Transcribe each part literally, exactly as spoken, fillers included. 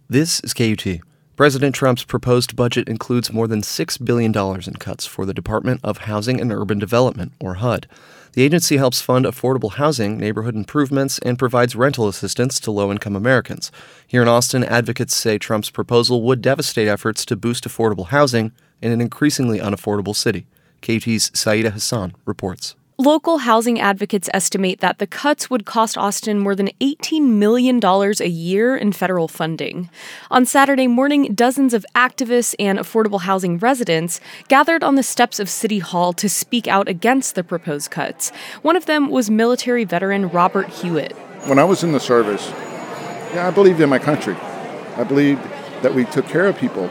This is K U T. President Trump's proposed budget includes more than six billion dollars in cuts for the Department of Housing and Urban Development, or H U D. The agency helps fund affordable housing, neighborhood improvements, and provides rental assistance to low-income Americans. Here in Austin, advocates say Trump's proposal would devastate efforts to boost affordable housing in an increasingly unaffordable city. K U T's Saida Hassan reports. Local housing advocates estimate that the cuts would cost Austin more than eighteen million dollars a year in federal funding. On Saturday morning, dozens of activists and affordable housing residents gathered on the steps of City Hall to speak out against the proposed cuts. One of them was military veteran Robert Hewitt. When I was in the service, yeah, I believed in my country. I believed that we took care of people.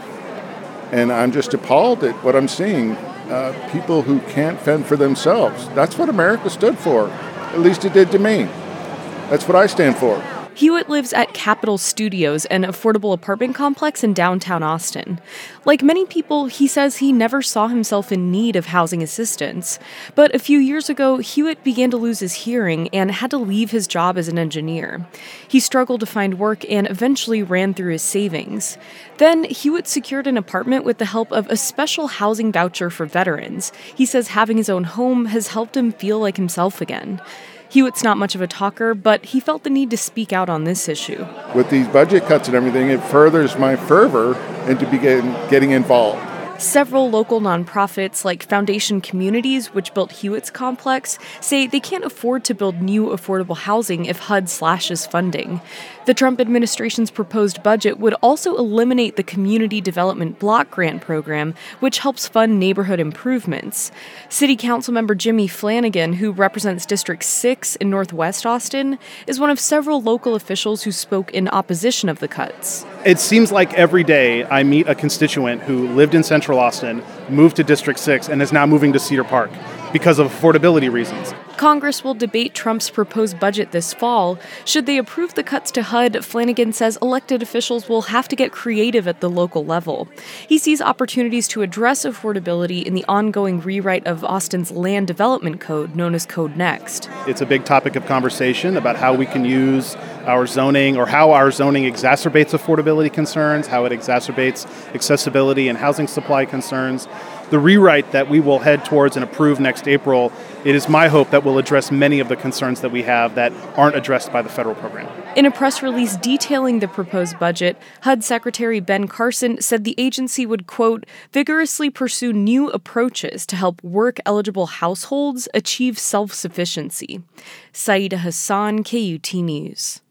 And I'm just appalled at what I'm seeing. Uh, people who can't fend for themselves. That's what America stood for. At least it did to me. That's what I stand for. Hewitt lives at Capitol Studios, an affordable apartment complex in downtown Austin. Like many people, he says he never saw himself in need of housing assistance. But a few years ago, Hewitt began to lose his hearing and had to leave his job as an engineer. He struggled to find work and eventually ran through his savings. Then, Hewitt secured an apartment with the help of a special housing voucher for veterans. He says having his own home has helped him feel like himself again. Hewitt's not much of a talker, but he felt the need to speak out on this issue. With these budget cuts and everything, it furthers my fervor into begin getting involved. Several local nonprofits, like Foundation Communities, which built Hewitt's complex, say they can't afford to build new affordable housing if H U D slashes funding. The Trump administration's proposed budget would also eliminate the Community Development Block Grant Program, which helps fund neighborhood improvements. City Councilmember Jimmy Flanagan, who represents District six in Northwest Austin, is one of several local officials who spoke in opposition of the cuts. It seems like every day I meet a constituent who lived in Central Austin, moved to District six, and is now moving to Cedar Park because of affordability reasons. Congress will debate Trump's proposed budget this fall. Should they approve the cuts to H U D, Flanagan says elected officials will have to get creative at the local level. He sees opportunities to address affordability in the ongoing rewrite of Austin's land development code, known as Code Next. It's a big topic of conversation about how we can use our zoning, or how our zoning exacerbates affordability concerns, how it exacerbates accessibility and housing supply concerns. The rewrite that we will head towards and approve next April, it is my hope that will address many of the concerns that we have that aren't addressed by the federal program. In a press release detailing the proposed budget, H U D Secretary Ben Carson said the agency would, quote, vigorously pursue new approaches to help work-eligible households achieve self-sufficiency. Saida Hassan, K U T News.